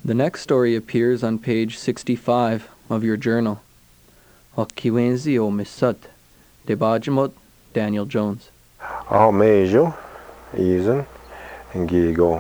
The next story appears on page 65 of your journal. Hokiwenzi o Misut, Debajamot, Daniel Jones. Mejo, Izen, and Gigo.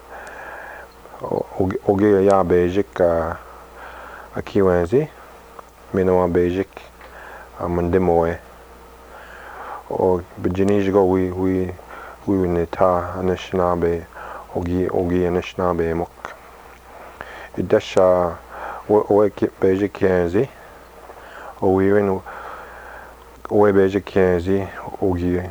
Oge ya bejik a Kiwenzi, Minoa bejik a Mandemoe. O Bejinigo we nita Anishnabe, Ogi Anishnabe Mok. Idesha Oe bejik Kienzi, O Wirin Oe bejik Kienzi, Ogi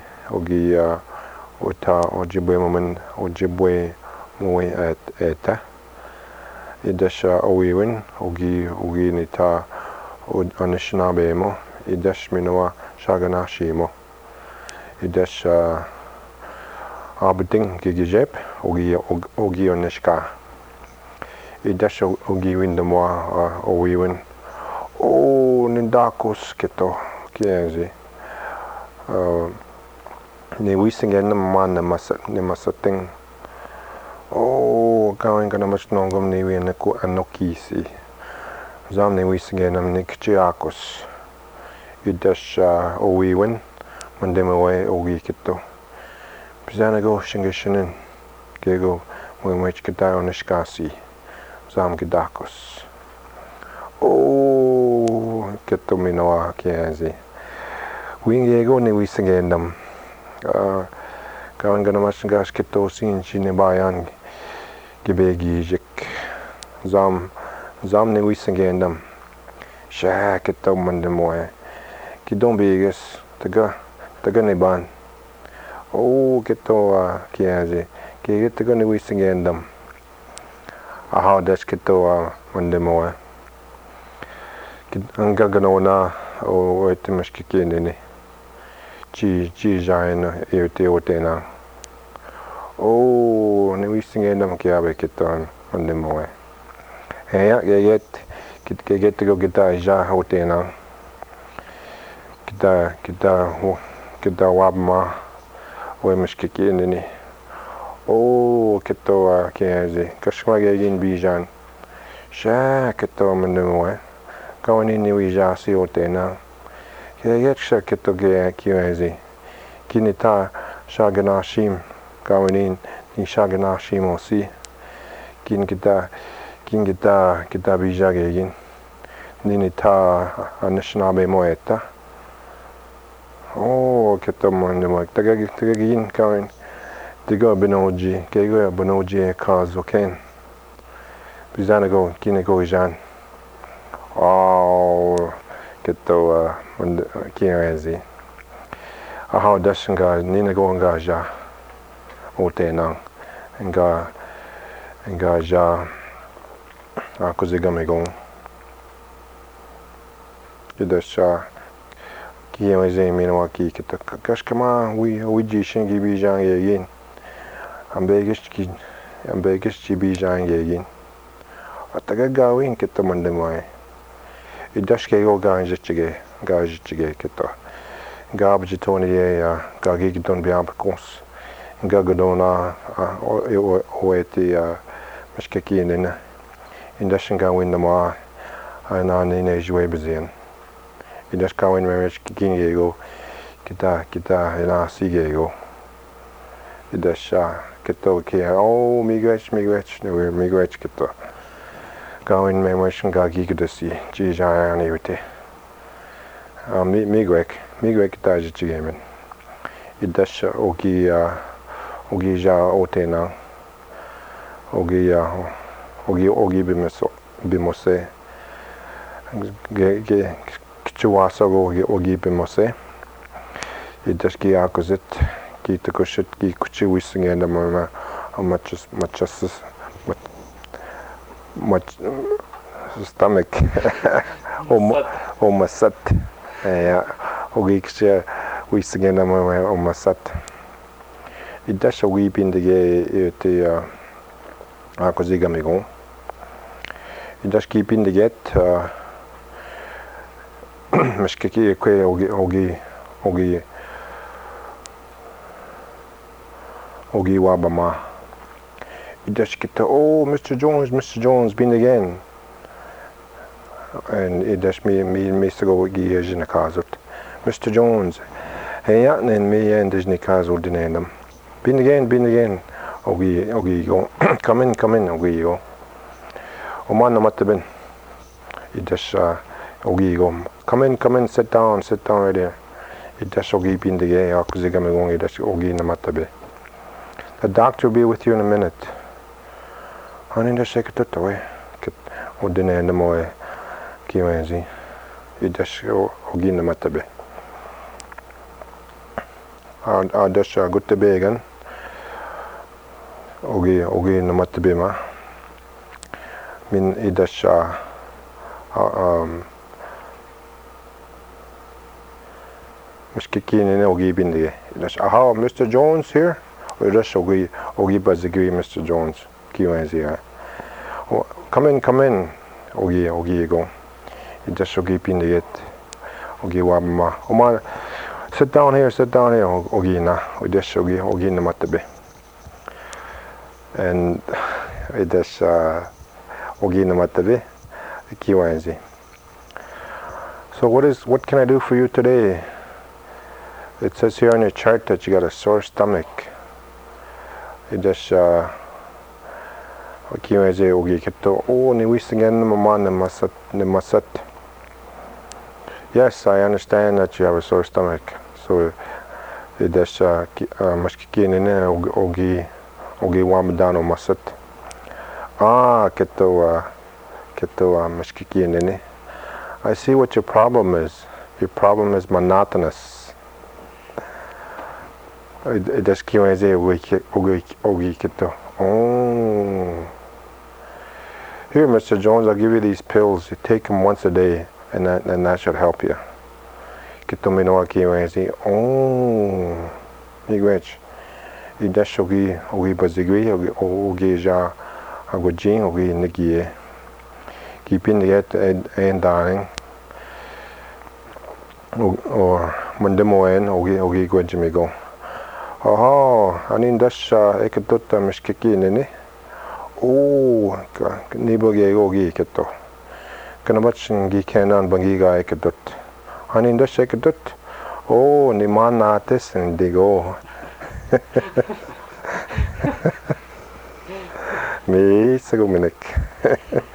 Ota Ojibwe Moment Ojibwe Moe at Eta Idesha Owiwin Ogi Nita Anishinabemo Idesh Minoa Shaganashimo Idesha Abeding Gigijep Ogi Onishka Idesha Ogi Windamoa Owiwin O Nindakos Keto Kienzi Ni wisingen na man na masating. Gawin ka na mas nongom ni win na ku anokisi. Zam ni wisingen na ni kchiakos. Idash owiwen. Mandemawe ogi kito. Pizana go shingishinin. Gego mwich kita onishkasi. Zam gidakos. Kito minoa kienzi. Wingego ni wisingen nam. Gawin gana mas gas kito sin bayan gibegi jik zam ni wisengendam sha kito mandemoe kidon beges taga ni ban kito kiazi taga ni wisengendam aha das kito mandemoe anga ganona etimash kikendeni Chi jaina ete otena. Ni wisingen kiabe kitan mandemoe. Get to go kita ja otena. Kita wabma wemishkikini. Kito kiazi. Kashwagin bijan. Sha kito mandemoe. Kawani ni wija si otena. Kaya kito kiwezi kinita shaganashim kawinin ni shaganashim osi kin kita bijagegin ninita anishnabe moeta kito mandemo tagagin kawin tigo benoji kego benoji kazoken bizanago kineko jan kito kienzi aha dashinga nina go ngaja otena nga akuziga megon idasha kienzi mino aki kito kashkama wiji shingi bijan yegin ambegish chi bijan yegin ataga gawin kito mandemoe Idashke go gajchige kito. Garbage toni gagig don biabkons. Gagadona oeti mishkekinin. Indashin gawin nama anani ne jwebezien. Idash gawin merish kingego kita ina sigego. Idasha kito kia migrech kito. Gawin memotion gagigdasi jijayani wite migrek tajichigemen idash ogi ja otena ogi bimose kchuasa ogi bimose idash ki akozit ki takoshit ki kuchi wisingenda mama machas much stomach masat ogikse wisingena masat idasha wipindige ete akoziga megon idash kipindiget mashkeki kwe ogi wabama Idash kita, oh, Mr. Jones, been again. And idash mi sago gi na kazut. Mr. Jones, hey yatnen mi and is ni kazul dinendam. Been again. Ogi go. Come in, ogi go. Oman namatbin. Idash ogi go. Come in, sit down right there. Idash ogi been the gay, akuzigam idash ogi namatabe. The doctor will be with you in a minute. Honey, just shake it away. Odinenda moe kiwenzi. Idash ogi namatabe. Dash good to be again. Ogi namatabe ma. Min idash Mishkikini ogi bindi. Idash how Mr. Jones here? Or dash ogi bazigri Mr. Jones. Kiwenzi. Come in. Ogi go. Idash ogi bindi it. Ogi wabma. Oma sit down here, ogi na. Idash ogi namatabe. And idash ogi namatabe. Kiwenzi. So what can I do for you today? It says here on your chart that you got a sore stomach. Idash kiwenzi ogi kito. Oh, ni wisingen mama ne masat. Yes, I understand that you have a sore stomach. So idash mashkikini ne ogi wamadano masat. Kito mashkikini ne. I see what your problem is. Your problem is monotonous. Idash kiwenzi ogi kito. Oh. Here, Mr. Jones, I'll give you these pills. You take them once a day, and that should help you. Kito minoa kiwenzi. Oh. Miigwech. Idash ogi bazigwi, ogi ja agojin, ogi nigie. Keeping the and darling. Or mundemoen, ogi gwajimigo. Oh, anin dash ekatutta mishkiki nini. Oh, niboge ogi keto. Kanabachin gi kenan bangiga ekatut. Anin dash ekatut. Oh, ni manatis and digo. Me saguminik.